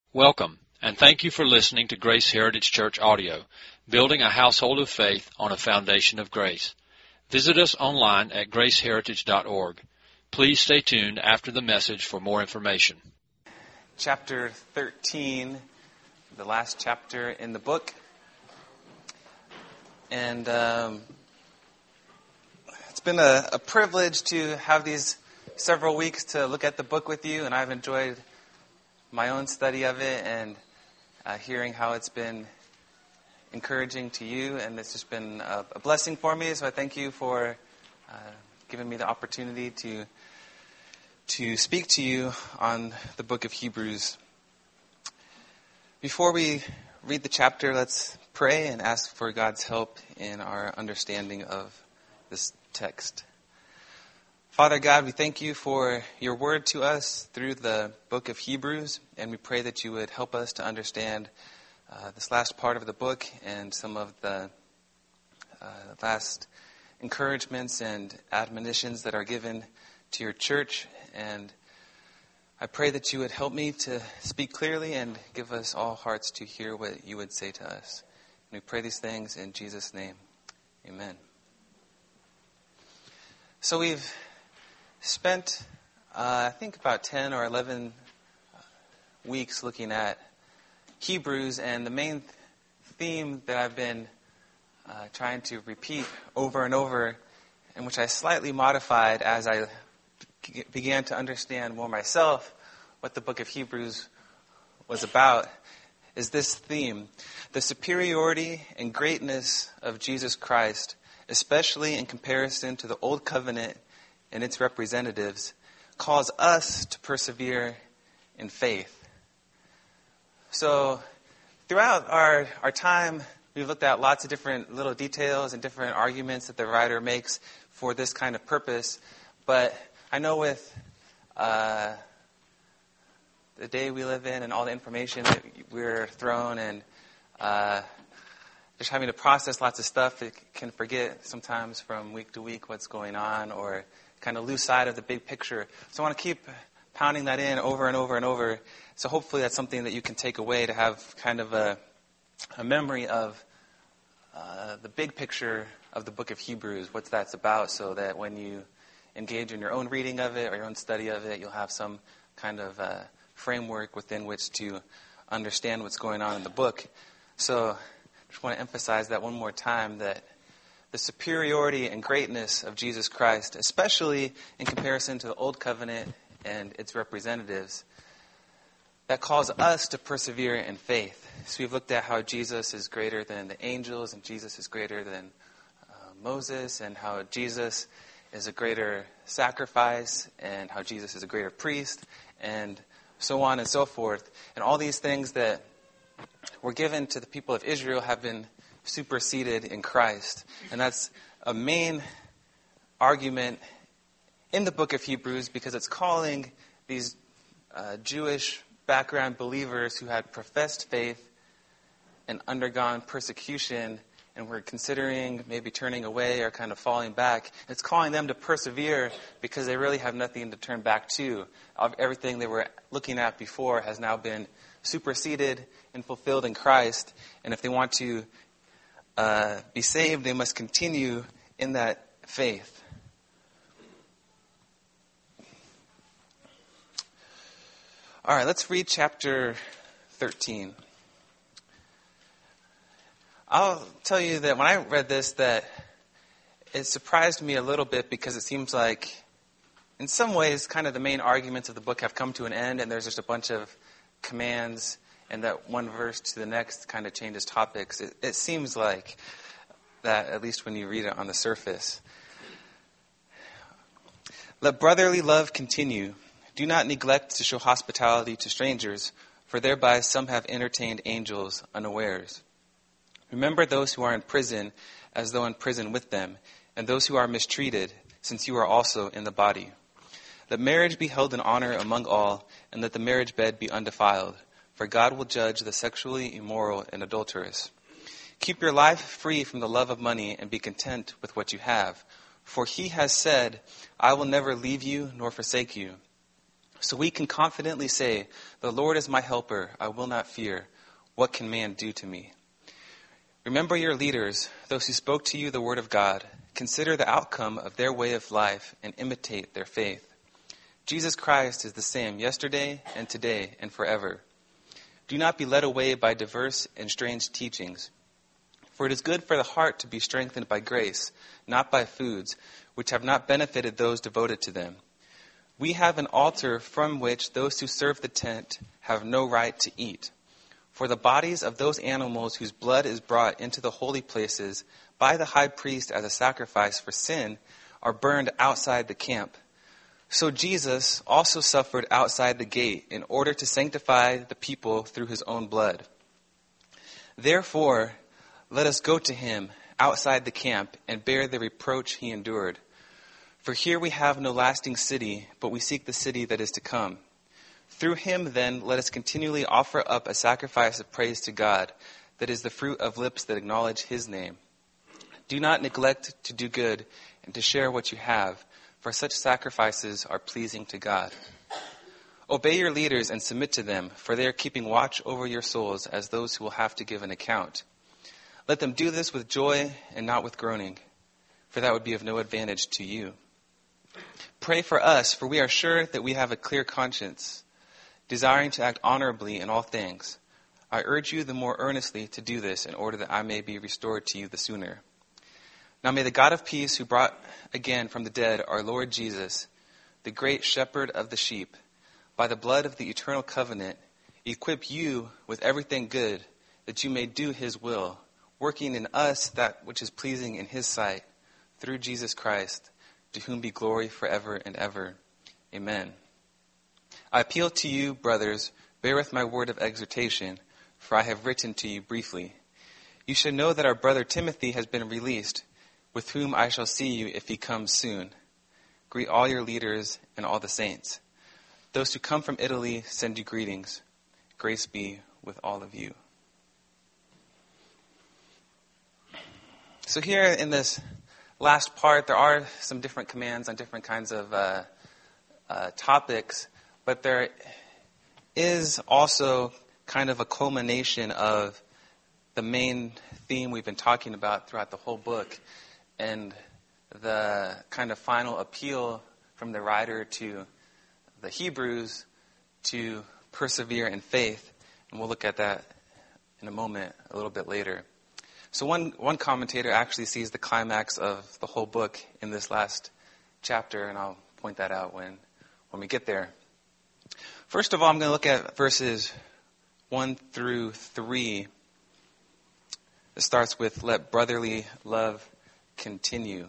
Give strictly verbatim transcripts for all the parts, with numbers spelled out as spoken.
Welcome, and thank you for listening to Grace Heritage Church Audio, building a household of faith on a foundation of grace. Visit us online at grace heritage dot org. Please stay tuned after the message for more information. Chapter thirteen, the last chapter in the book. And um, it's been a, a privilege to have these several weeks to look at the book with you, and I've enjoyed my own study of it and uh, hearing how it's been encouraging to you, and it's just been a, a blessing for me. So I thank you for uh, giving me the opportunity to to speak to you on the book of Hebrews. Before we read the chapter, let's pray and ask for God's help in our understanding of this text. Father God, we thank you for your word to us through the book of Hebrews, and we pray that you would help us to understand uh, this last part of the book and some of the uh, last encouragements and admonitions that are given to your church. And I pray that you would help me to speak clearly and give us all hearts to hear what you would say to us. And we pray these things in Jesus' name. Amen. So we've spent, uh, I think, about ten or eleven weeks looking at Hebrews, and the main theme that I've been uh, trying to repeat over and over, and which I slightly modified as I b- began to understand more myself what the book of Hebrews was about, is this theme: the superiority and greatness of Jesus Christ, especially in comparison to the Old Covenant and its representatives, calls us to persevere in faith. So throughout our, our time, we've looked at lots of different little details and different arguments that the writer makes for this kind of purpose. But I know with uh, the day we live in and all the information that we're thrown and uh, just having to process lots of stuff, it can forget sometimes from week to week what's going on, or kind of lose sight of the big picture. So I want to keep pounding that in over and over and over. So hopefully that's something that you can take away to have kind of a, a memory of uh, the big picture of the book of Hebrews, what that's about, so that when you engage in your own reading of it or your own study of it, you'll have some kind of uh, framework within which to understand what's going on in the book. So I just want to emphasize that one more time, that the superiority and greatness of Jesus Christ, especially in comparison to the Old Covenant and its representatives, that calls us to persevere in faith. So we've looked at how Jesus is greater than the angels, and Jesus is greater than uh, Moses, and how Jesus is a greater sacrifice, and how Jesus is a greater priest, and so on and so forth. And all these things that were given to the people of Israel have been superseded in Christ. And that's a main argument in the book of Hebrews, because it's calling these uh, Jewish background believers who had professed faith and undergone persecution and were considering maybe turning away or kind of falling back. It's calling them to persevere because they really have nothing to turn back to. Everything they were looking at before has now been superseded and fulfilled in Christ. And if they want to Uh, be saved, they must continue in that faith. All right, let's read chapter thirteen. I'll tell you that when I read this, that it surprised me a little bit, because it seems like in some ways kind of the main arguments of the book have come to an end, and there's just a bunch of commands, and that one verse to the next kind of changes topics. It, it seems like that, at least when you read it on the surface. Let brotherly love continue. Do not neglect to show hospitality to strangers, for thereby some have entertained angels unawares. Remember those who are in prison, as though in prison with them, and those who are mistreated, since you are also in the body. Let marriage be held in honor among all, and let the marriage bed be undefiled, for God will judge the sexually immoral and adulterous. Keep your life free from the love of money, and be content with what you have. For he has said, I will never leave you nor forsake you. So we can confidently say, "The Lord is my helper, I will not fear. What can man do to me?" Remember your leaders, those who spoke to you the word of God. Consider the outcome of their way of life and imitate their faith. Jesus Christ is the same yesterday and today and forever. Do not be led away by diverse and strange teachings. For it is good for the heart to be strengthened by grace, not by foods, which have not benefited those devoted to them. We have an altar from which those who serve the tent have no right to eat. For the bodies of those animals whose blood is brought into the holy places by the high priest as a sacrifice for sin are burned outside the camp. So Jesus also suffered outside the gate in order to sanctify the people through his own blood. Therefore, let us go to him outside the camp and bear the reproach he endured. For here we have no lasting city, but we seek the city that is to come. Through him, then, let us continually offer up a sacrifice of praise to God, that is the fruit of lips that acknowledge his name. Do not neglect to do good and to share what you have, for such sacrifices are pleasing to God. Obey your leaders and submit to them, for they are keeping watch over your souls as those who will have to give an account. Let them do this with joy and not with groaning, for that would be of no advantage to you. Pray for us, for we are sure that we have a clear conscience, desiring to act honorably in all things. I urge you the more earnestly to do this in order that I may be restored to you the sooner. Now may the God of peace, who brought again from the dead our Lord Jesus, the great shepherd of the sheep, by the blood of the eternal covenant, equip you with everything good, that you may do his will, working in us that which is pleasing in his sight, through Jesus Christ, to whom be glory forever and ever. Amen. I appeal to you, brothers, bear with my word of exhortation, for I have written to you briefly. You should know that our brother Timothy has been released, with whom I shall see you if he comes soon. Greet all your leaders and all the saints. Those who come from Italy send you greetings. Grace be with all of you. So here in this last part, there are some different commands on different kinds of uh, uh, topics, but there is also kind of a culmination of the main theme we've been talking about throughout the whole book, and the kind of final appeal from the writer to the Hebrews to persevere in faith. And we'll look at that in a moment, a little bit later. So one, one commentator actually sees the climax of the whole book in this last chapter, and I'll point that out when, when we get there. First of all, I'm going to look at verses one through three. It starts with, "Let brotherly love continue."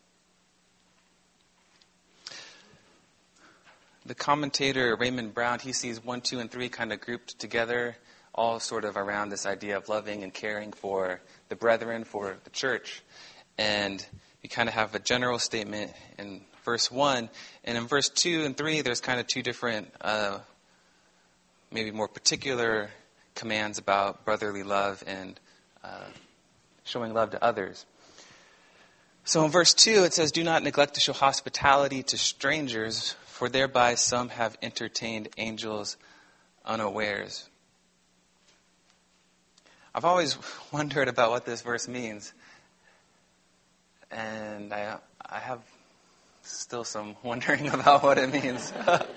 The commentator Raymond Brown, he sees one, two, and three kind of grouped together, all sort of around this idea of loving and caring for the brethren, for the church. And you kind of have a general statement in verse one. And in verse two and three, there's kind of two different, uh, maybe more particular commands about brotherly love and uh, showing love to others. So in verse two, it says, "Do not neglect to show hospitality to strangers, for thereby some have entertained angels unawares." I've always wondered about what this verse means, and I, I have still some wondering about what it means.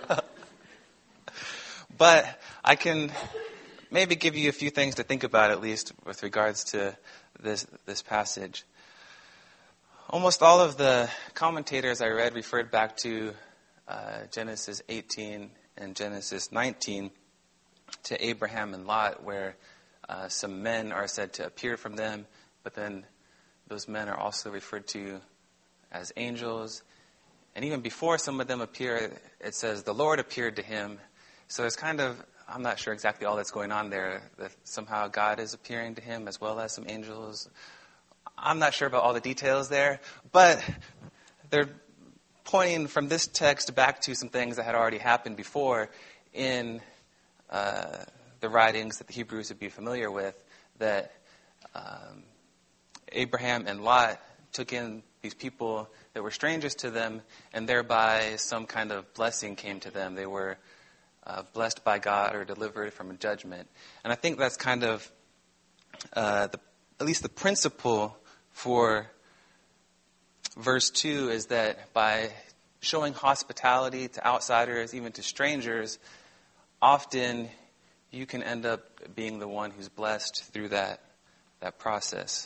But I can maybe give you a few things to think about, at least with regards to this this passage. Almost all of the commentators I read referred back to uh, Genesis eighteen and Genesis nineteen, to Abraham and Lot, where uh, some men are said to appear from them, but then those men are also referred to as angels. And even before some of them appear, it says the Lord appeared to him. So it's kind of, I'm not sure exactly all that's going on there, that somehow God is appearing to him as well as some angels. I'm not sure about all the details there, but they're pointing from this text back to some things that had already happened before in uh, the writings that the Hebrews would be familiar with, that um, Abraham and Lot took in these people that were strangers to them, and thereby some kind of blessing came to them. They were uh, blessed by God or delivered from a judgment. And I think that's kind of uh, the, at least the principle for verse two is that by showing hospitality to outsiders, even to strangers, often you can end up being the one who's blessed through that, that process.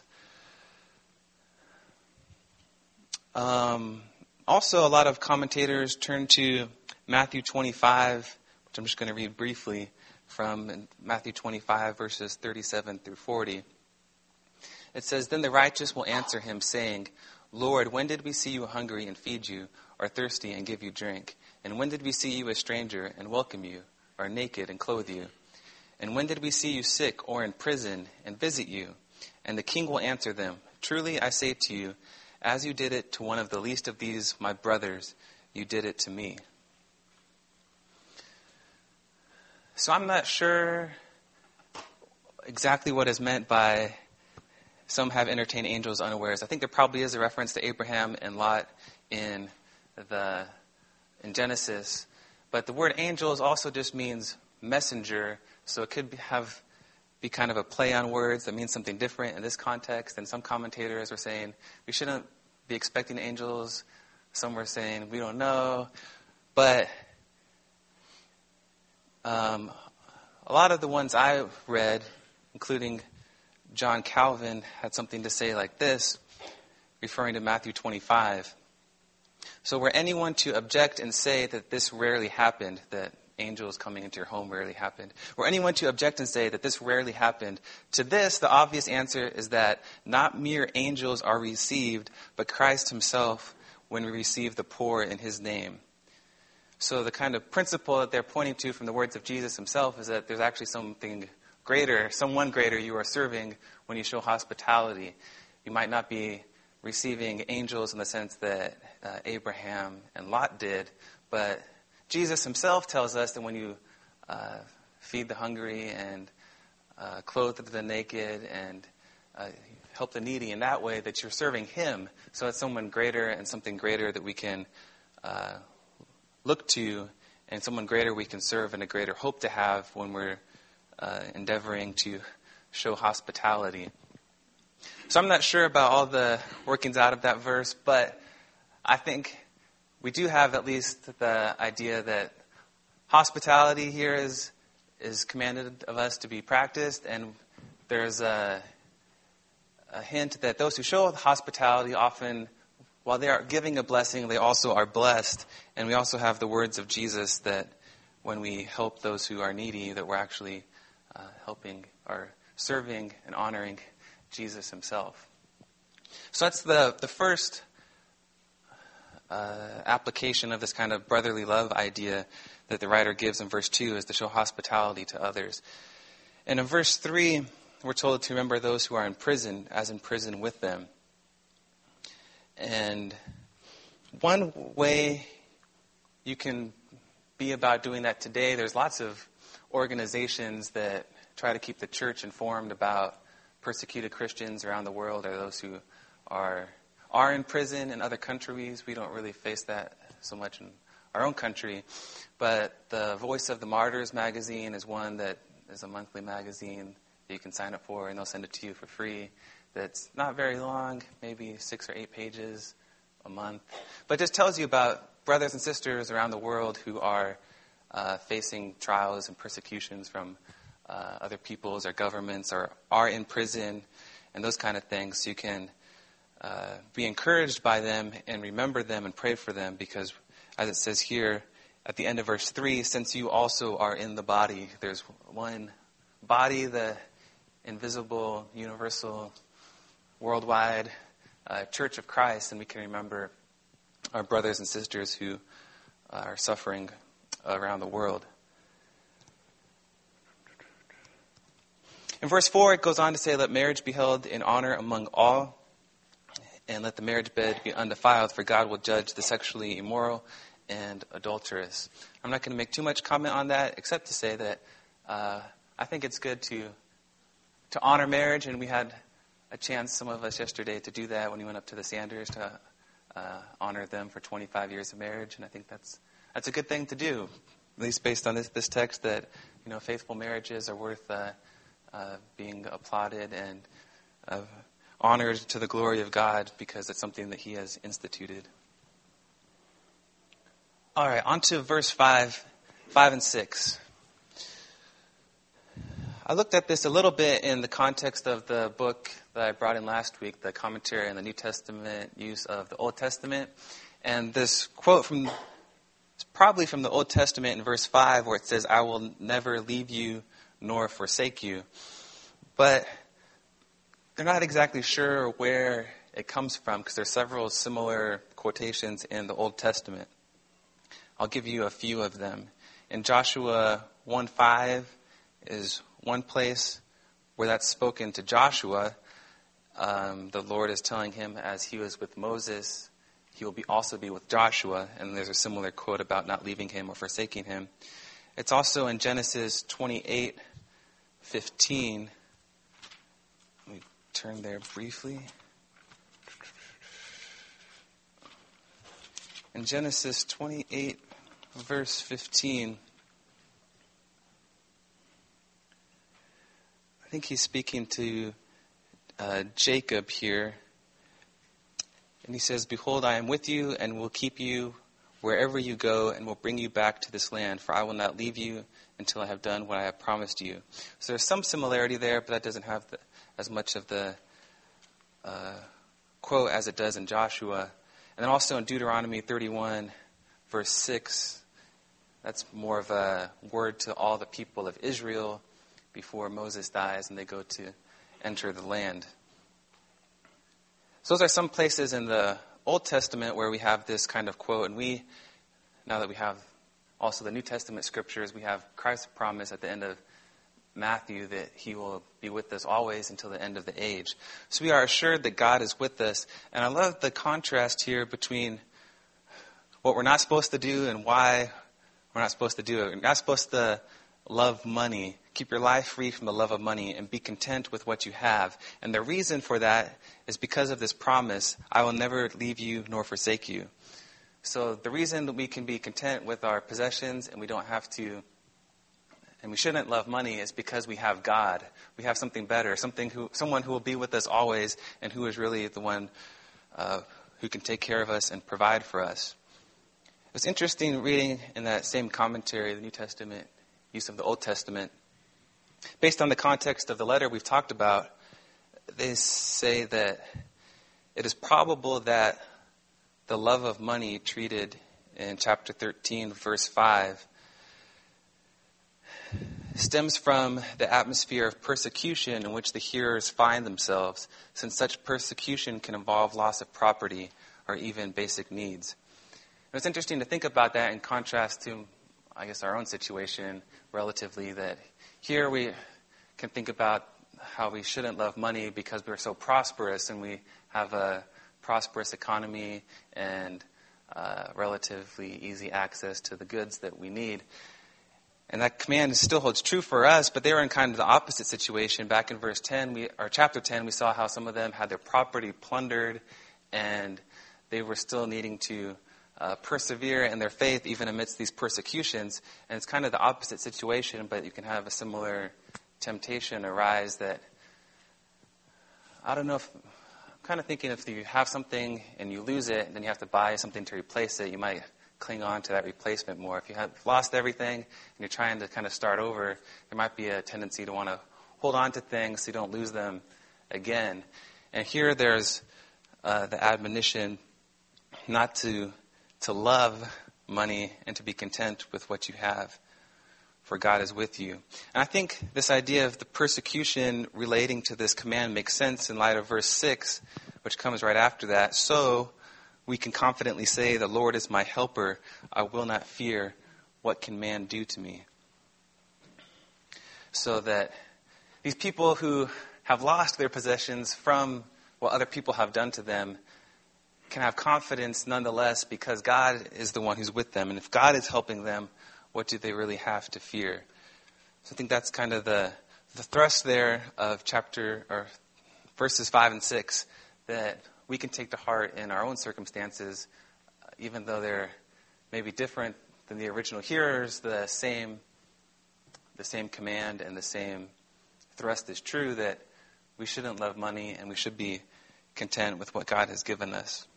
Um, also, a lot of commentators turn to Matthew twenty-five, which I'm just going to read briefly from Matthew twenty-five, verses thirty-seven through forty. It says, "Then the righteous will answer him, saying, 'Lord, when did we see you hungry and feed you, or thirsty and give you drink? And when did we see you a stranger and welcome you, or naked and clothe you? And when did we see you sick or in prison and visit you?' And the king will answer them, 'Truly I say to you, as you did it to one of the least of these my brothers, you did it to me.'" So I'm not sure exactly what is meant by "some have entertained angels unawares." I think there probably is a reference to Abraham and Lot in the in Genesis. But the word angels also just means messenger, so it could be, have be kind of a play on words that means something different in this context. And some commentators were saying we shouldn't be expecting angels. Some were saying we don't know. But um, a lot of the ones I read, including John Calvin, had something to say like this, referring to Matthew twenty-five. "So were anyone to object and say that this rarely happened, that angels coming into your home rarely happened, were anyone to object and say that this rarely happened, to this the obvious answer is that not mere angels are received, but Christ himself when we receive the poor in his name." So the kind of principle that they're pointing to from the words of Jesus himself is that there's actually something greater, someone greater you are serving when you show hospitality. You might not be receiving angels in the sense that uh, Abraham and Lot did, but Jesus himself tells us that when you uh, feed the hungry and uh, clothe the naked and uh, help the needy in that way, that you're serving him. So it's someone greater and something greater that we can uh, look to, and someone greater we can serve, and a greater hope to have when we're uh, endeavoring to show hospitality. So I'm not sure about all the workings out of that verse, but I think we do have at least the idea that hospitality here is is commanded of us to be practiced, and there's a, a hint that those who show hospitality often, while they are giving a blessing, they also are blessed. And we also have the words of Jesus that when we help those who are needy, that we're actually uh, helping or serving and honoring Jesus himself. So that's the, the first uh, application of this kind of brotherly love idea that the writer gives in verse two, is to show hospitality to others. And in verse three, we're told to remember those who are in prison as in prison with them. And one way you can be about doing that today, there's lots of organizations that try to keep the church informed about persecuted Christians around the world, or those who are are in prison in other countries. We don't really face that so much in our own country. But the Voice of the Martyrs magazine is one that is a monthly magazine that you can sign up for, and they'll send it to you for free. That's not very long, maybe six or eight pages a month. But it just tells you about brothers and sisters around the world who are uh, facing trials and persecutions from uh, other peoples or governments, or are in prison, and those kind of things. So you can uh, be encouraged by them and remember them and pray for them, because as it says here at the end of verse three, since you also are in the body, there's one body, the invisible, universal, worldwide uh, Church of Christ, and we can remember our brothers and sisters who are suffering around the world. In verse four, it goes on to say, "Let marriage be held in honor among all, and let the marriage bed be undefiled, for God will judge the sexually immoral and adulterous." I'm not going to make too much comment on that, except to say that uh, I think it's good to to honor marriage, and we had a chance, some of us yesterday, to do that when we went up to the Sanders to uh, honor them for twenty-five years of marriage, and I think that's that's a good thing to do, at least based on this this text, that you know faithful marriages are worth uh, uh, being applauded and uh, honored to the glory of God because it's something that He has instituted. All right, on to verse five, five and six. I looked at this a little bit in the context of the book that I brought in last week, the commentary on the New Testament use of the Old Testament. And this quote from, it's probably from the Old Testament in verse five, where it says, "I will never leave you nor forsake you." But they're not exactly sure where it comes from because there's several similar quotations in the Old Testament. I'll give you a few of them. In Joshua one five is one place where that's spoken to Joshua. Um, the Lord is telling him, as He was with Moses, He will be also be with Joshua. And there's a similar quote about not leaving him or forsaking him. It's also in Genesis twenty-eight fifteen. Let me turn there briefly. In Genesis twenty-eight, verse fifteen, I think he's speaking to uh, Jacob here. And he says, "Behold, I am with you and will keep you wherever you go and will bring you back to this land. For I will not leave you until I have done what I have promised you." So there's some similarity there, but that doesn't have the, as much of the uh, quote as it does in Joshua. And then also in Deuteronomy thirty-one, verse six, that's more of a word to all the people of Israel before Moses dies and they go to enter the land. So those are some places in the Old Testament where we have this kind of quote. And we, now that we have also the New Testament scriptures, we have Christ's promise at the end of Matthew that He will be with us always until the end of the age. So we are assured that God is with us. And I love the contrast here between what we're not supposed to do and why we're not supposed to do it. We're not supposed to love money. Keep your life free from the love of money and be content with what you have. And the reason for that is because of this promise, "I will never leave you nor forsake you." So the reason that we can be content with our possessions and we don't have to, and we shouldn't love money, is because we have God. We have something better, something who, someone who will be with us always and who is really the one uh, who can take care of us and provide for us. It was interesting reading in that same commentary, the New Testament use of the Old Testament. Based on the context of the letter we've talked about, they say that it is probable that the love of money treated in chapter thirteen, verse five, stems from the atmosphere of persecution in which the hearers find themselves, since such persecution can involve loss of property or even basic needs. And it's interesting to think about that in contrast to, I guess, our own situation relatively, that here we can think about how we shouldn't love money because we're so prosperous and we have a prosperous economy and uh, relatively easy access to the goods that we need. And that command still holds true for us, but they were in kind of the opposite situation. Back in verse ten, we, or chapter ten, we saw how some of them had their property plundered and they were still needing to uh, persevere in their faith even amidst these persecutions. And it's kind of the opposite situation, but you can have a similar temptation arise that, I don't know if, I'm kind of thinking if you have something and you lose it, then you have to buy something to replace it, you might cling on to that replacement more. If you have lost everything and you're trying to kind of start over, there might be a tendency to want to hold on to things so you don't lose them again. And here there's uh, the admonition not to to love money and to be content with what you have, for God is with you. And I think this idea of the persecution relating to this command makes sense in light of verse six, which comes right after that. So we can confidently say, "The Lord is my helper. I will not fear. What can man do to me?" So that these people who have lost their possessions from what other people have done to them can have confidence nonetheless because God is the one who's with them. And if God is helping them, what do they really have to fear? So I think that's kind of the, the thrust there of chapter or verses five and six that we can take to heart in our own circumstances, uh, even though they're maybe different than the original hearers. The same, the same command and the same thrust is true, that we shouldn't love money and we should be content with what God has given us.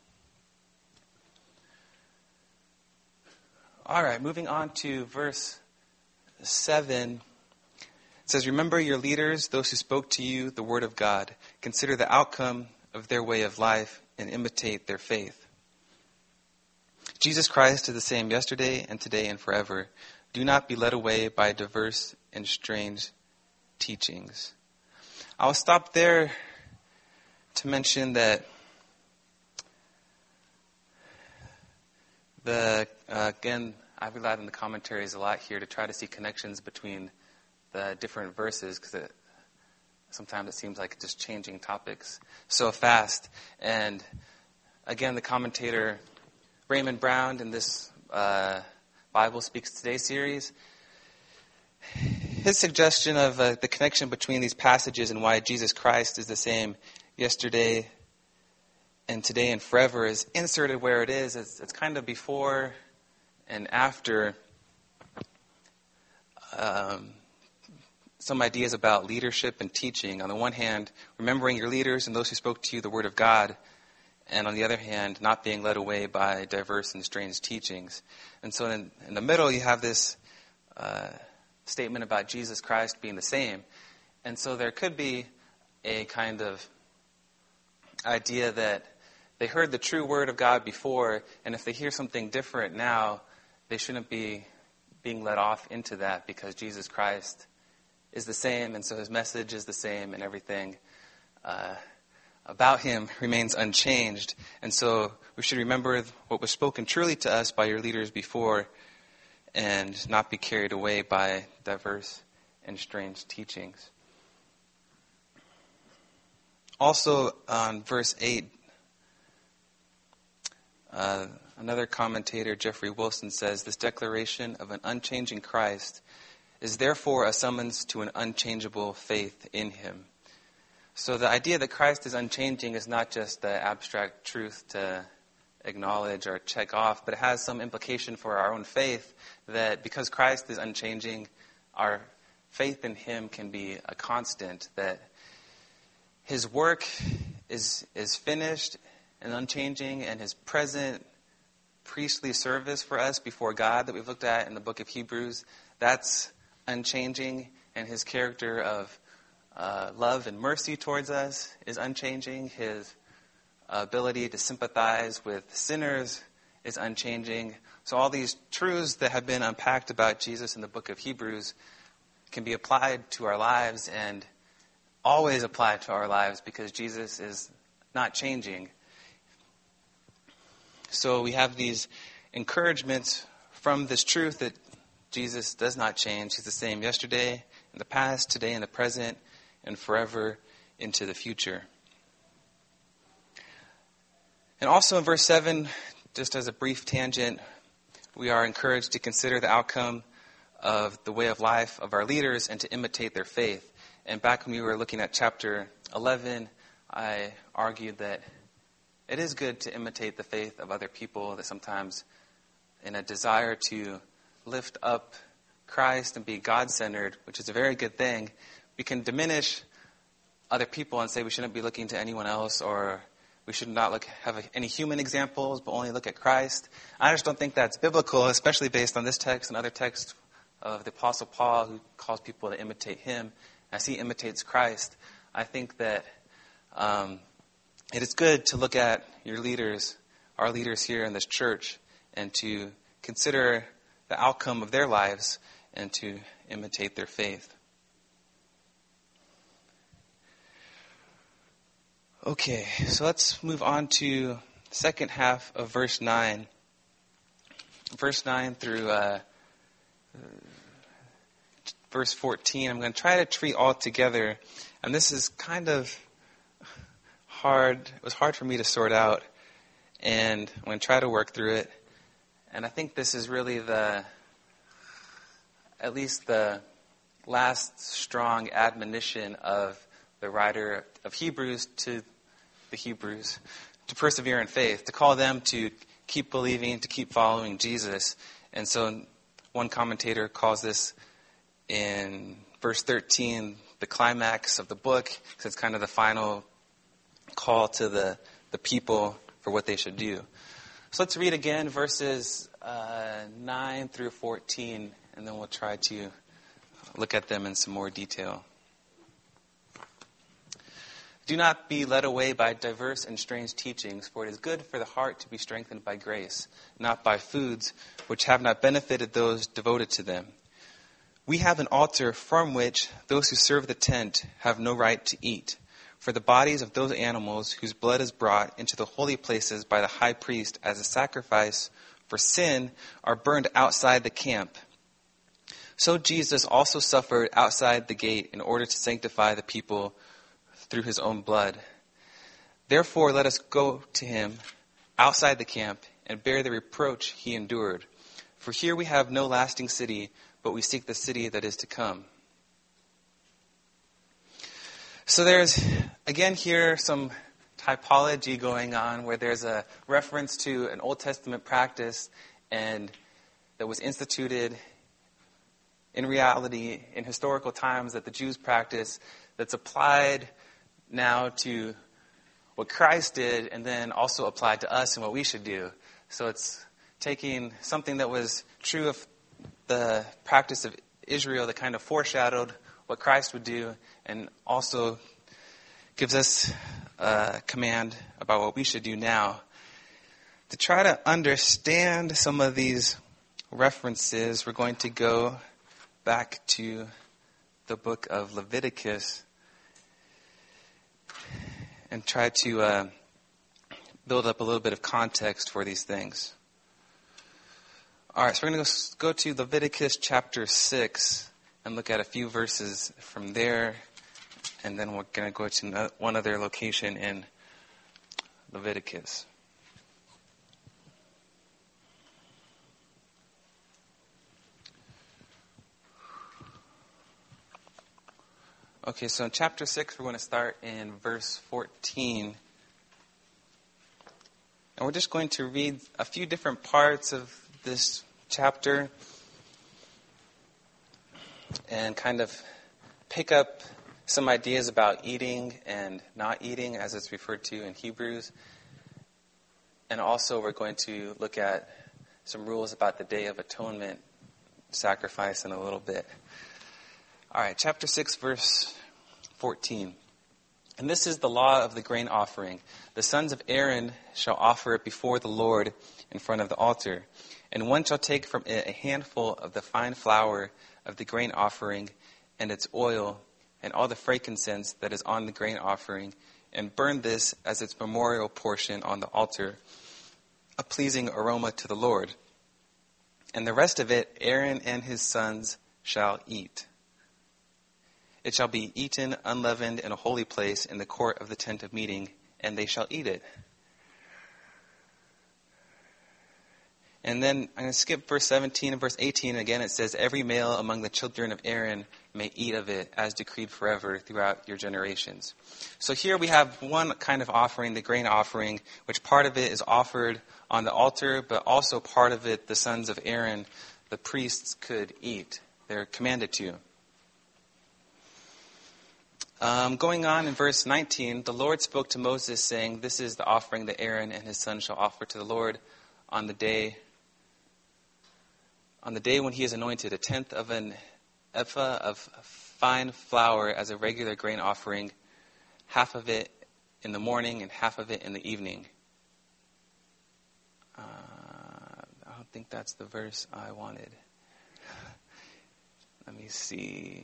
All right, moving on to verse seven. It says, "Remember your leaders, those who spoke to you the word of God. Consider the outcome of their way of life and imitate their faith. Jesus Christ is the same yesterday and today and forever. Do not be led away by diverse and strange teachings." I'll stop there to mention that the uh, again, I've relied on the commentaries a lot here to try to see connections between the different verses, because it, sometimes it seems like just changing topics so fast. And again, the commentator Raymond Brown in this uh, Bible Speaks Today series, his suggestion of uh, the connection between these passages and why Jesus Christ is the same yesterday and today and forever is inserted where it is. It's, it's kind of before and after um, some ideas about leadership and teaching. On the one hand, remembering your leaders and those who spoke to you the word of God, and on the other hand, not being led away by diverse and strange teachings. And so in, in the middle, you have this uh, statement about Jesus Christ being the same. And so there could be a kind of idea that they heard the true word of God before, and if they hear something different now, they shouldn't be being led off into that, because Jesus Christ is the same, and so his message is the same, and everything uh, about him remains unchanged. And so we should remember what was spoken truly to us by your leaders before, and not be carried away by diverse and strange teachings. Also, on verse eight, uh, another commentator, Jeffrey Wilson, says, "This declaration of an unchanging Christ is therefore a summons to an unchangeable faith in him." So the idea that Christ is unchanging is not just the abstract truth to acknowledge or check off, but it has some implication for our own faith, that because Christ is unchanging, our faith in him can be a constant, that his work is is finished and unchanging, and his present priestly service for us before God that we've looked at in the book of Hebrews, that's unchanging, and his character of uh, love and mercy towards us is unchanging. His ability to sympathize with sinners is unchanging. So all these truths that have been unpacked about Jesus in the book of Hebrews can be applied to our lives, and always applied to our lives, because Jesus is not changing. So we have these encouragements from this truth that Jesus does not change. He's the same yesterday, in the past, today, in the present, and forever into the future. And also in verse seven, just as a brief tangent, we are encouraged to consider the outcome of the way of life of our leaders and to imitate their faith. And back when we were looking at chapter eleven, I argued that it is good to imitate the faith of other people, that sometimes in a desire to lift up Christ and be God-centered, which is a very good thing, we can diminish other people and say we shouldn't be looking to anyone else, or we should not look have any human examples, but only look at Christ. I just don't think that's biblical, especially based on this text and other texts of the Apostle Paul, who calls people to imitate him as he imitates Christ. I think that um, it is good to look at your leaders, our leaders here in this church, and to consider the outcome of their lives and to imitate their faith. Okay, so let's move on to the second half of verse nine. Verse nine through uh, verse fourteen. I'm going to try to treat all together. And this is kind of hard. It was hard for me to sort out. And I'm going to try to work through it. And I think this is really the, at least the last strong admonition of the writer of Hebrews to the Hebrews to persevere in faith, to call them to keep believing, to keep following Jesus. And so one commentator calls this in verse thirteen the climax of the book, because it's kind of the final call to the, the people for what they should do. So let's read again verses uh, nine through fourteen, and then we'll try to look at them in some more detail. Do not be led away by diverse and strange teachings, for it is good for the heart to be strengthened by grace, not by foods which have not benefited those devoted to them. We have an altar from which those who serve the tent have no right to eat. For the bodies of those animals whose blood is brought into the holy places by the high priest as a sacrifice for sin are burned outside the camp. So Jesus also suffered outside the gate in order to sanctify the people through his own blood. Therefore, let us go to him outside the camp and bear the reproach he endured. For here we have no lasting city, but we seek the city that is to come. So there's, again here, some typology going on where there's a reference to an Old Testament practice and that was instituted in reality in historical times that the Jews practice that's applied now to what Christ did and then also applied to us and what we should do. So it's taking something that was true of the practice of Israel that kind of foreshadowed what Christ would do and also gives us a command about what we should do now. To try to understand some of these references, we're going to go back to the book of Leviticus and try to uh, build up a little bit of context for these things. All right, so we're going to go to Leviticus chapter six and look at a few verses from there, and then we're going to go to one other location in Leviticus. Okay, so in chapter six, we're going to start in verse fourteen. And we're just going to read a few different parts of this chapter and kind of pick up some ideas about eating and not eating, as it's referred to in Hebrews. And also we're going to look at some rules about the Day of Atonement sacrifice in a little bit. All right, chapter six, verse fourteen. And this is the law of the grain offering. The sons of Aaron shall offer it before the Lord in front of the altar. And one shall take from it a handful of the fine flour of the grain offering and its oil and all the frankincense that is on the grain offering, and burn this as its memorial portion on the altar, a pleasing aroma to the Lord. And the rest of it Aaron and his sons shall eat. It shall be eaten unleavened in a holy place in the court of the tent of meeting, and they shall eat it. And then I'm going to skip verse seventeen and verse eighteen. Again, it says, every male among the children of Aaron may eat of it as decreed forever throughout your generations. So here we have one kind of offering, the grain offering, which part of it is offered on the altar, but also part of it the sons of Aaron, the priests, could eat. They're commanded to. Um, going on in verse nineteen, the Lord spoke to Moses, saying, this is the offering that Aaron and his sons shall offer to the Lord on the day on the day when he is anointed, a tenth of an ephah of fine flour as a regular grain offering, half of it in the morning and half of it in the evening. Uh, I don't think that's the verse I wanted. Let me see.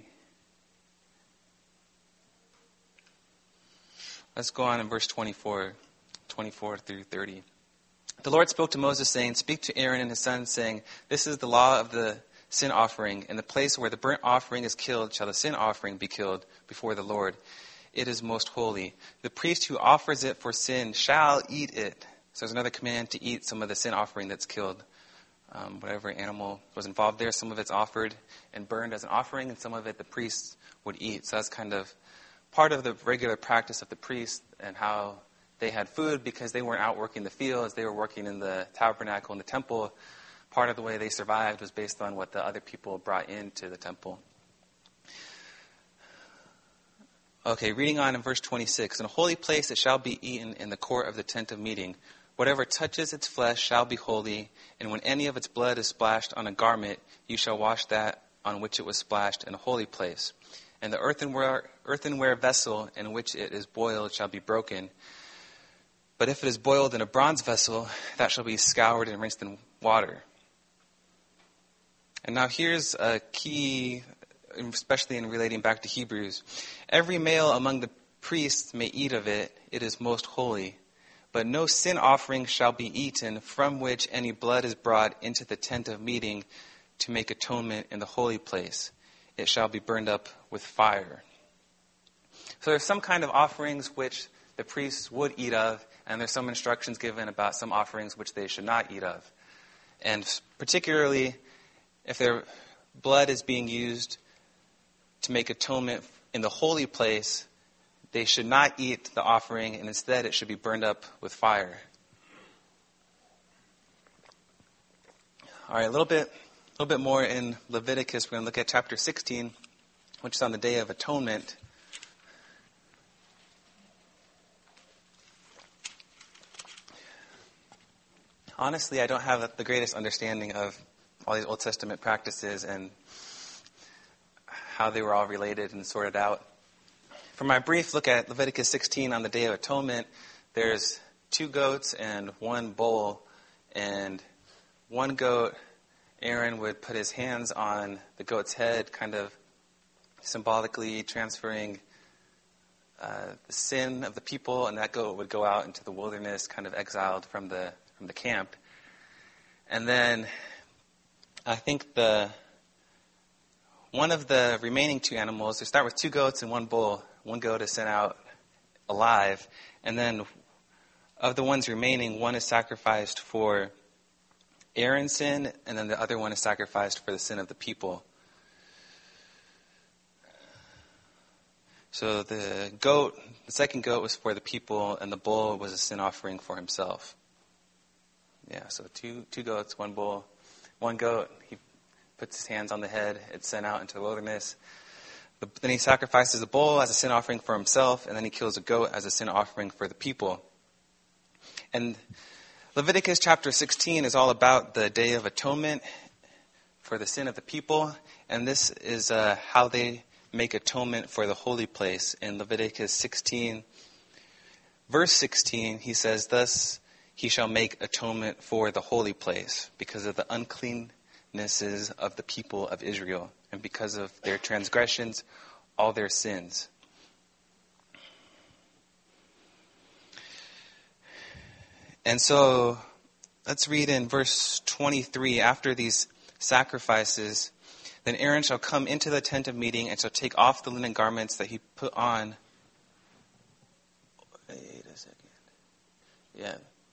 Let's go on in verse twenty-four, twenty-four through thirty. The Lord spoke to Moses, saying, speak to Aaron and his sons, saying, this is the law of the sin offering. In the place where the burnt offering is killed shall the sin offering be killed before the Lord. It is most holy. The priest who offers it for sin shall eat it. So there's another command to eat some of the sin offering that's killed. Um, whatever animal was involved there, some of it's offered and burned as an offering, and some of it the priests would eat. So that's kind of part of the regular practice of the priests and how they had food, because they weren't out working the fields, they were working in the tabernacle and the temple. Part of the way they survived was based on what the other people brought into the temple. Okay, reading on in verse twenty-six. In a holy place it shall be eaten in the court of the tent of meeting. Whatever touches its flesh shall be holy, and when any of its blood is splashed on a garment, you shall wash that on which it was splashed in a holy place. And the earthenware, earthenware vessel in which it is boiled shall be broken. But if it is boiled in a bronze vessel, that shall be scoured and rinsed in water. And now here's a key, especially in relating back to Hebrews. Every male among the priests may eat of it. It is most holy. But no sin offering shall be eaten from which any blood is brought into the tent of meeting to make atonement in the holy place. It shall be burned up with fire. So there's some kind of offerings which the priests would eat of, and there's some instructions given about some offerings which they should not eat of. And particularly, if their blood is being used to make atonement in the holy place, they should not eat the offering, and instead it should be burned up with fire. All right, a little bit, a little bit more in Leviticus. We're going to look at chapter sixteen, which is on the Day of Atonement. Honestly, I don't have the greatest understanding of all these Old Testament practices and how they were all related and sorted out. For my brief look at Leviticus sixteen on the Day of Atonement, there's two goats and one bull. And one goat, Aaron would put his hands on the goat's head, kind of symbolically transferring uh, the sin of the people, and that goat would go out into the wilderness, kind of exiled from the from the camp. And then I think the one of the remaining two animals, they start with two goats and one bull. One goat is sent out alive. And then of the ones remaining, one is sacrificed for Aaron's sin, and then the other one is sacrificed for the sin of the people. So the goat, the second goat was for the people, and the bull was a sin offering for himself. Yeah, so two two goats, one bull. One goat, he puts his hands on the head, it's sent out into the wilderness. The, then he sacrifices a bull as a sin offering for himself, and then he kills a goat as a sin offering for the people. And Leviticus chapter sixteen is all about the Day of Atonement for the sin of the people, and this is uh, how they make atonement for the holy place. In Leviticus sixteen, verse sixteen, he says, "Thus he shall make atonement for the holy place because of the uncleannesses of the people of Israel and because of their transgressions, all their sins." And so let's read in verse twenty-three. After these sacrifices, then Aaron shall come into the tent of meeting and shall take off the linen garments that he put on. Wait a second. Yeah.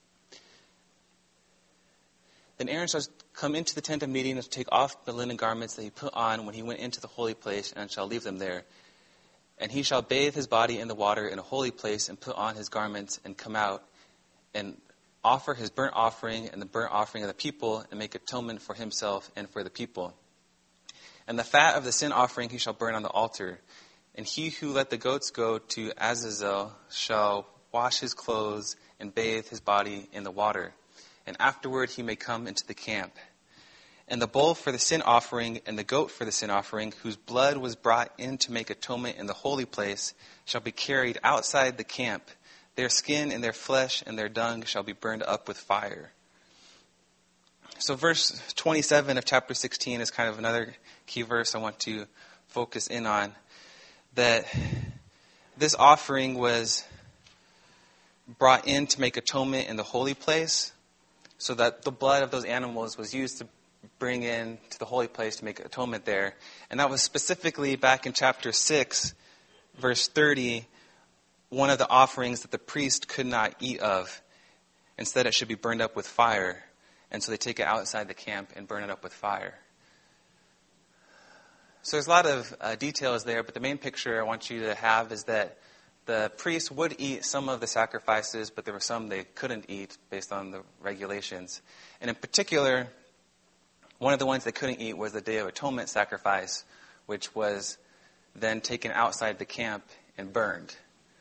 Then Aaron shall come into the tent of meeting and take off the linen garments that he put on when he went into the holy place, and shall leave them there. And he shall bathe his body in the water in a holy place and put on his garments and come out and offer his burnt offering and the burnt offering of the people and make atonement for himself and for the people. And the fat of the sin offering he shall burn on the altar. And he who let the goats go to Azazel shall wash his clothes and bathe his body in the water. And afterward he may come into the camp. And the bull for the sin offering and the goat for the sin offering, whose blood was brought in to make atonement in the holy place, shall be carried outside the camp. Their skin and their flesh and their dung shall be burned up with fire. So verse twenty-seven of chapter sixteen is kind of another key verse I want to focus in on. That this offering was brought in to make atonement in the holy place, so that the blood of those animals was used to bring in to the holy place to make atonement there. And that was specifically back in chapter six, verse thirty, one of the offerings that the priest could not eat of. Instead, it should be burned up with fire. And so they take it outside the camp and burn it up with fire. So there's a lot of uh, details there, but the main picture I want you to have is that the priests would eat some of the sacrifices, but there were some they couldn't eat based on the regulations. And in particular, one of the ones they couldn't eat was the Day of Atonement sacrifice, which was then taken outside the camp and burned.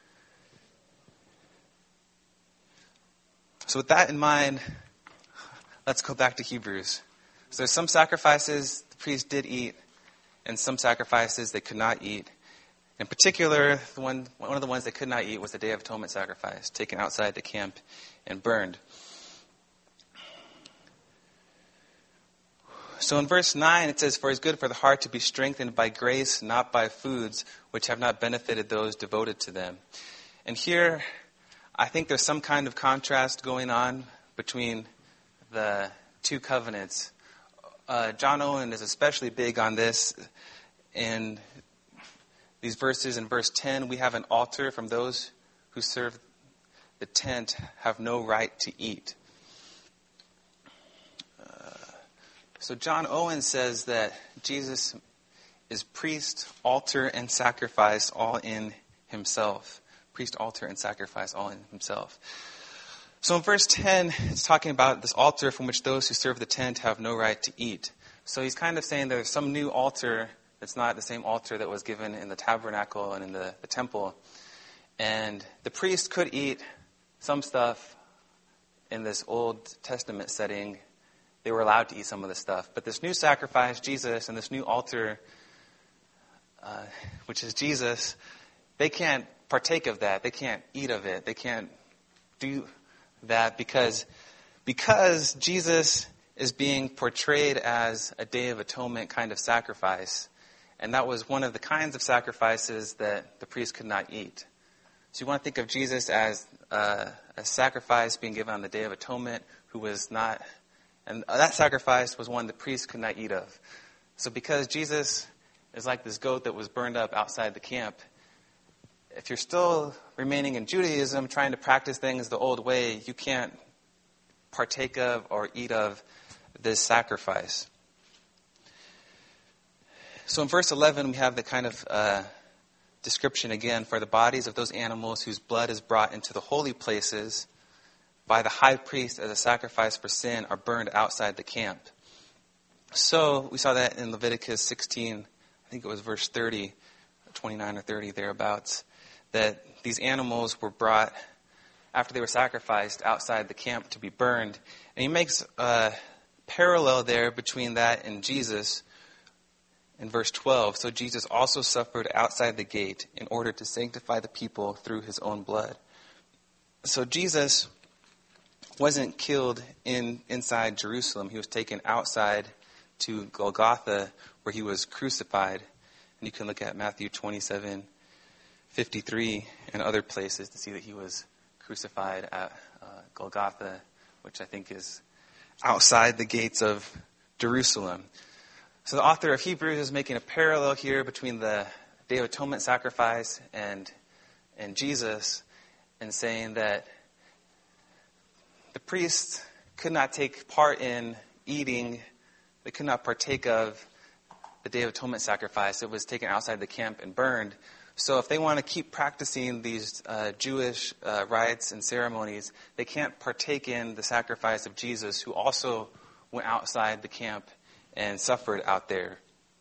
So with that in mind, let's go back to Hebrews. So there's some sacrifices the priests did eat, and some sacrifices they could not eat. In particular, the one, one of the ones they could not eat was the Day of Atonement sacrifice, taken outside the camp and burned. So in verse nine, it says, "For it is good for the heart to be strengthened by grace, not by foods, which have not benefited those devoted to them." And here, I think there's some kind of contrast going on between the two covenants. Uh, John Owen is especially big on this. In these verses, in verse ten, we have an altar from those who serve the tent have no right to eat. Uh, so John Owen says that Jesus is priest, altar, and sacrifice all in himself. Priest, altar, and sacrifice all in himself. So in verse ten, it's talking about this altar from which those who serve the tent have no right to eat. So he's kind of saying there's some new altar that's not the same altar that was given in the tabernacle and in the, the temple. And the priest could eat some stuff in this Old Testament setting. They were allowed to eat some of the stuff. But this new sacrifice, Jesus, and this new altar, uh, which is Jesus, they can't partake of that. They can't eat of it. They can't do that because because Jesus is being portrayed as a Day of Atonement kind of sacrifice, and that was one of the kinds of sacrifices that the priest could not eat. So you want to think of Jesus as uh, a sacrifice being given on the Day of Atonement, who was not, and that sacrifice was one the priest could not eat of. So because Jesus is like this goat that was burned up outside the camp, if you're still remaining in Judaism, trying to practice things the old way, you can't partake of or eat of this sacrifice. So in verse eleven, we have the kind of uh, description again, "For the bodies of those animals whose blood is brought into the holy places by the high priest as a sacrifice for sin are burned outside the camp." So we saw that in Leviticus sixteen, I think it was verse thirty, twenty-nine or thirty, thereabouts, that these animals were brought after they were sacrificed outside the camp to be burned. And he makes a parallel there between that and Jesus in verse twelve. "So Jesus also suffered outside the gate in order to sanctify the people through his own blood." So Jesus wasn't killed in inside Jerusalem. He was taken outside to Golgotha, where he was crucified. And you can look at Matthew twenty-seven fifty-three and other places to see that he was crucified at uh, Golgotha, which I think is outside the gates of Jerusalem. So the author of Hebrews is making a parallel here between the Day of Atonement sacrifice and and Jesus, and saying that the priests could not take part in eating, they could not partake of the Day of Atonement sacrifice. It was taken outside the camp and burned. So if they want to keep practicing these uh, Jewish uh, rites and ceremonies, they can't partake in the sacrifice of Jesus, who also went outside the camp and suffered out there.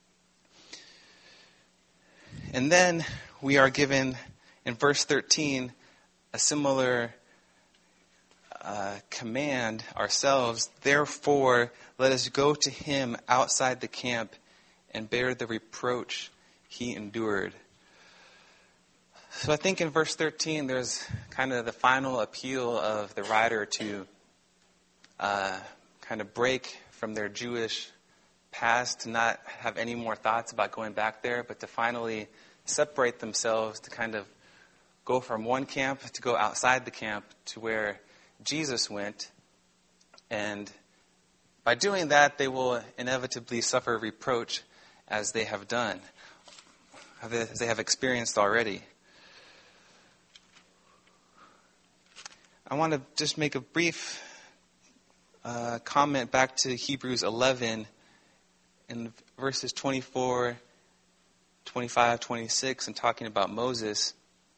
And then we are given, in verse thirteen, a similar uh, command ourselves. "Therefore, let us go to him outside the camp and bear the reproach he endured." So I think in verse thirteen, there's kind of the final appeal of the writer to uh, kind of break from their Jewish past, to not have any more thoughts about going back there, but to finally separate themselves, to kind of go from one camp to go outside the camp to where Jesus went. And by doing that, they will inevitably suffer reproach as they have done, as they have experienced already. I want to just make a brief uh, comment back to Hebrews eleven in verses twenty-four twenty-five, twenty-six, and talking about Moses,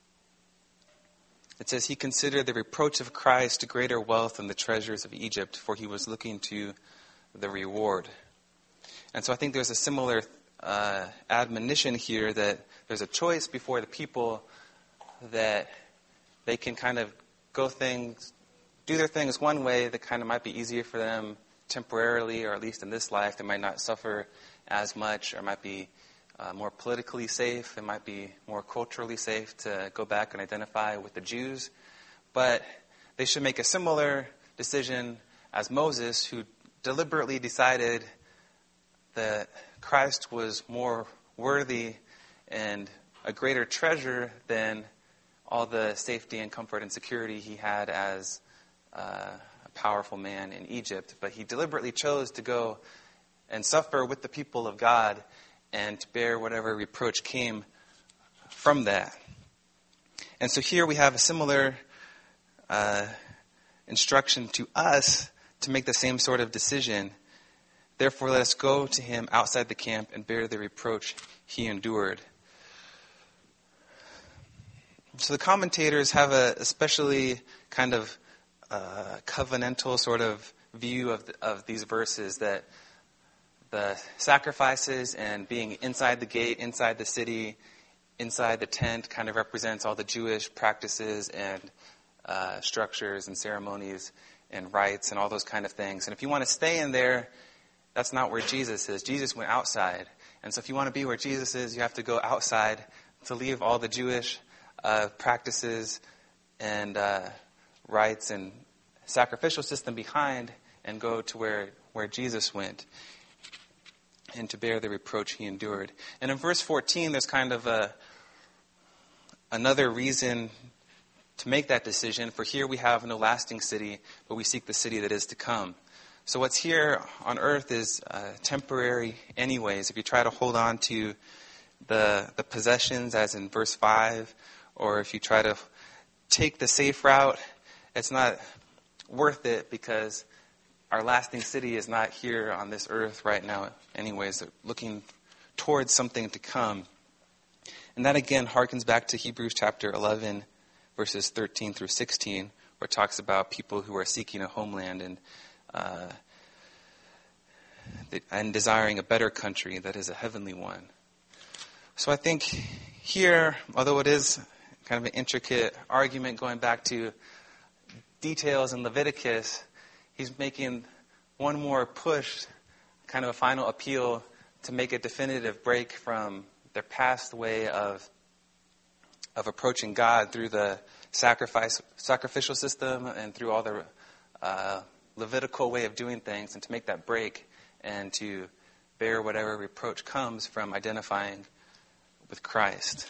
it says, he considered the reproach of Christ greater wealth than the treasures of Egypt, for he was looking to the reward. And so I think there's a similar uh, admonition here that there's a choice before the people that they can kind of go things, do their things one way that kind of might be easier for them temporarily, or at least in this life. They might not suffer as much, or might be uh, more politically safe. It might be more culturally safe to go back and identify with the Jews. But they should make a similar decision as Moses, who deliberately decided that Christ was more worthy and a greater treasure than all the safety and comfort and security he had as uh, a powerful man in Egypt. But he deliberately chose to go and suffer with the people of God and to bear whatever reproach came from that. And so here we have a similar uh, instruction to us to make the same sort of decision. Therefore, let us go to him outside the camp and bear the reproach he endured. So the commentators have a especially kind of uh, covenantal sort of view of the, of these verses, that the sacrifices and being inside the gate, inside the city, inside the tent kind of represents all the Jewish practices and uh, structures and ceremonies and rites and all those kind of things. And if you want to stay in there, that's not where Jesus is. Jesus went outside. And so if you want to be where Jesus is, you have to go outside to leave all the Jewish uh, practices and uh, rites and sacrificial system behind and go to where, where Jesus went, and to bear the reproach he endured. And in verse fourteen, there's kind of a another reason to make that decision. For here we have no lasting city, but we seek the city that is to come. So what's here on earth is uh, temporary anyways. If you try to hold on to the the possessions, as in verse five, or if you try to take the safe route, it's not worth it, because our lasting city is not here on this earth right now anyways. They're looking towards something to come. And that again harkens back to Hebrews chapter eleven, verses thirteen through sixteen, where it talks about people who are seeking a homeland and uh, and desiring a better country that is a heavenly one. So I think here, although it is kind of an intricate argument going back to details in Leviticus, he's making one more push, kind of a final appeal to make a definitive break from their past way of of approaching God through the sacrifice sacrificial system and through all the uh, Levitical way of doing things, and to make that break and to bear whatever reproach comes from identifying with Christ.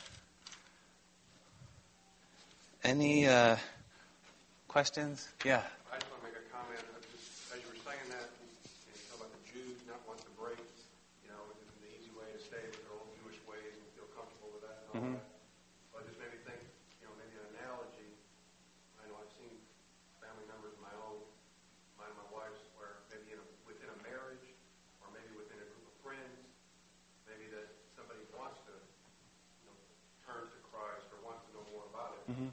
Any uh, questions? Yeah. I just want to make a comment. Just, as you were saying that, you know, about the Jews not wanting to break, you know, the easy way to stay with their old Jewish ways and feel comfortable with that and all mm-hmm. that. So it just made me think, you know, maybe an analogy. I know I've seen family members of my own, mine and my wife's, where maybe in a, within a marriage or maybe within a group of friends, maybe that somebody wants to, you know, turn to Christ or wants to know more about it. Mm-hmm.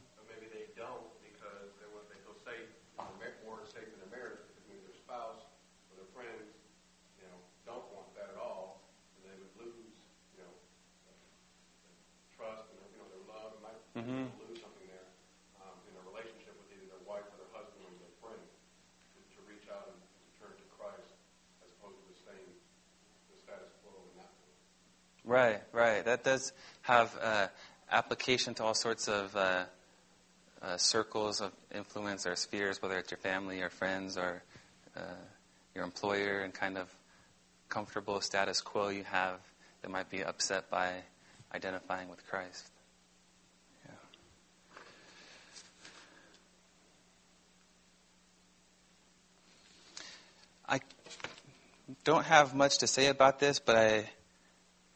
Mm-hmm. Lose something there um, in a relationship with either their wife or their husband or their friend, to, to reach out and to turn to Christ as opposed to staying the status quo and not doing it. Right, right. That does have uh, application to all sorts of uh, uh, circles of influence or spheres, whether it's your family or friends or uh, your employer, and kind of comfortable status quo you have that might be upset by identifying with Christ. I don't have much to say about this, but I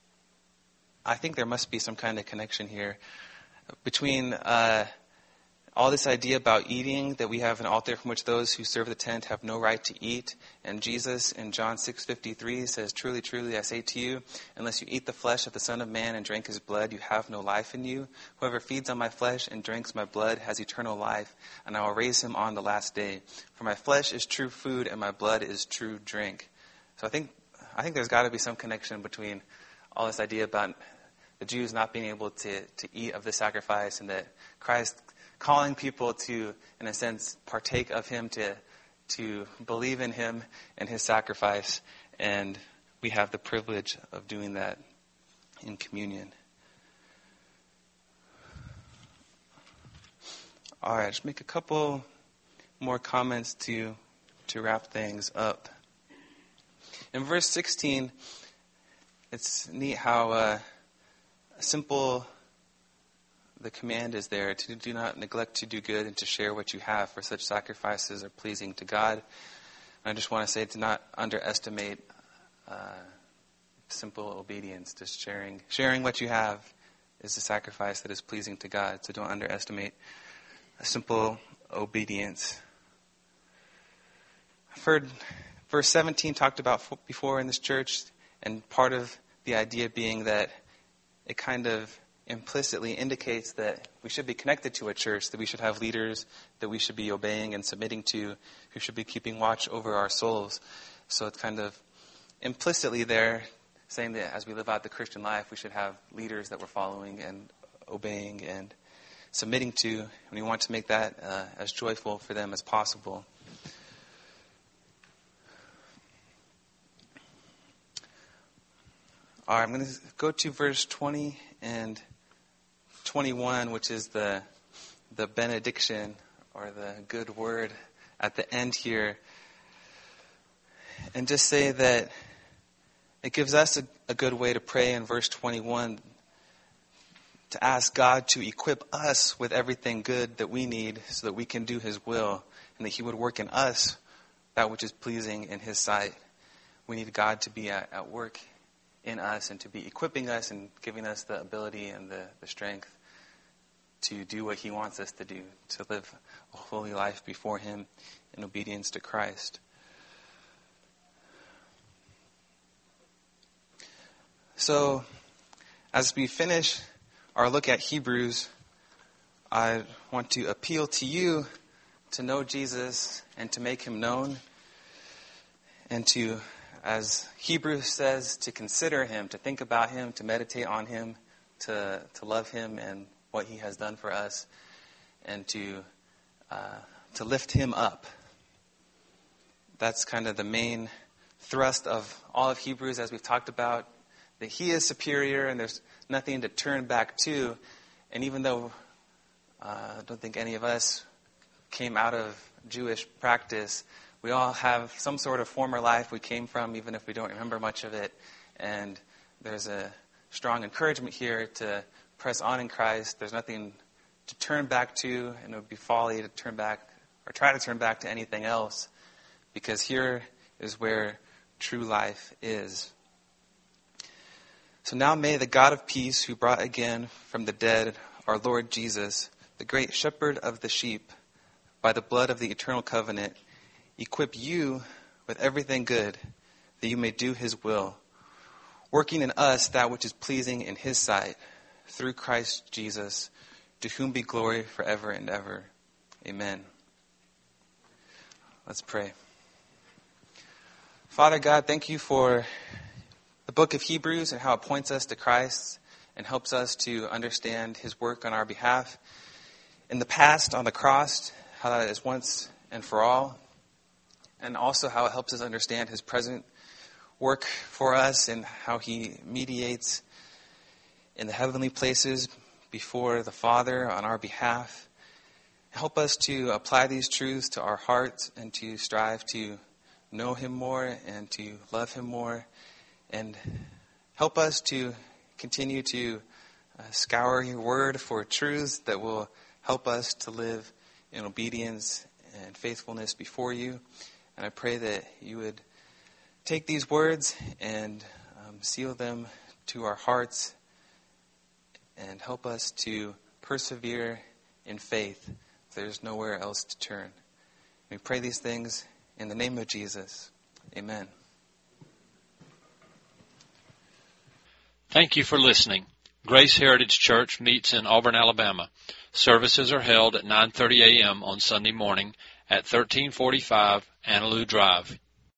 I think there must be some kind of connection here between uh, all this idea about eating, that we have an altar from which those who serve the tent have no right to eat. And Jesus in John six fifty-three says, "Truly, truly, I say to you, unless you eat the flesh of the Son of Man and drink his blood, you have no life in you. Whoever feeds on my flesh and drinks my blood has eternal life, and I will raise him on the last day. For my flesh is true food, and my blood is true drink." So I think I think there's got to be some connection between all this idea about the Jews not being able to, to eat of the sacrifice, and that Christ calling people to, in a sense, partake of him, to to believe in him and his sacrifice. And we have the privilege of doing that in communion. All right, just make a couple more comments to to wrap things up. In verse sixteen, it's neat how uh, simple the command is there to do not neglect to do good and to share what you have, for such sacrifices are pleasing to God. And I just want to say to not underestimate uh, simple obedience. Just sharing, sharing what you have is a sacrifice that is pleasing to God. So don't underestimate a simple obedience. I've heard verse seventeen talked about before in this church, and part of the idea being that it kind of implicitly indicates that we should be connected to a church, that we should have leaders that we should be obeying and submitting to, who should be keeping watch over our souls. So it's kind of implicitly there saying that as we live out the Christian life, we should have leaders that we're following and obeying and submitting to, and we want to make that uh, as joyful for them as possible. All right, I'm going to go to verse twenty and twenty-one, which is the the benediction, or the good word at the end here, and just say that it gives us a, a good way to pray in verse twenty-one, to ask God to equip us with everything good that we need so that we can do his will, and that he would work in us that which is pleasing in his sight. We need God to be at, at work in us and to be equipping us and giving us the ability and the, the strength to do what he wants us to do, to live a holy life before him in obedience to Christ. So, as we finish our look at Hebrews, I want to appeal to you to know Jesus and to make him known, and to, as Hebrews says, to consider him, to think about him, to meditate on him, to to love him and what he has done for us, and to uh, to lift him up. That's kind of the main thrust of all of Hebrews, as we've talked about, that he is superior and there's nothing to turn back to. And even though uh, I don't think any of us came out of Jewish practice, we all have some sort of former life we came from, even if we don't remember much of it. And there's a strong encouragement here to press on in Christ. There's nothing to turn back to, and it would be folly to turn back or try to turn back to anything else, because here is where true life is. So now may the God of peace, who brought again from the dead our Lord Jesus, the great shepherd of the sheep, by the blood of the eternal covenant, equip you with everything good, that you may do his will, working in us that which is pleasing in his sight, through Christ Jesus, to whom be glory forever and ever. Amen. Let's pray. Father God, thank you for the book of Hebrews and how it points us to Christ and helps us to understand his work on our behalf in the past on the cross, how that is once and for all, and also how it helps us understand his present work for us and how he mediates in the heavenly places before the Father on our behalf. Help us to apply these truths to our hearts and to strive to know him more and to love him more. And help us to continue to uh, scour your word for truths that will help us to live in obedience and faithfulness before you. And I pray that you would take these words and um, seal them to our hearts and help us to persevere in faith there's nowhere else to turn. We pray these things in the name of Jesus. Amen. Thank you for listening. Grace Heritage Church meets in Auburn, Alabama. Services are held at nine thirty a.m. on Sunday morning at thirteen forty-five Annaloo Drive.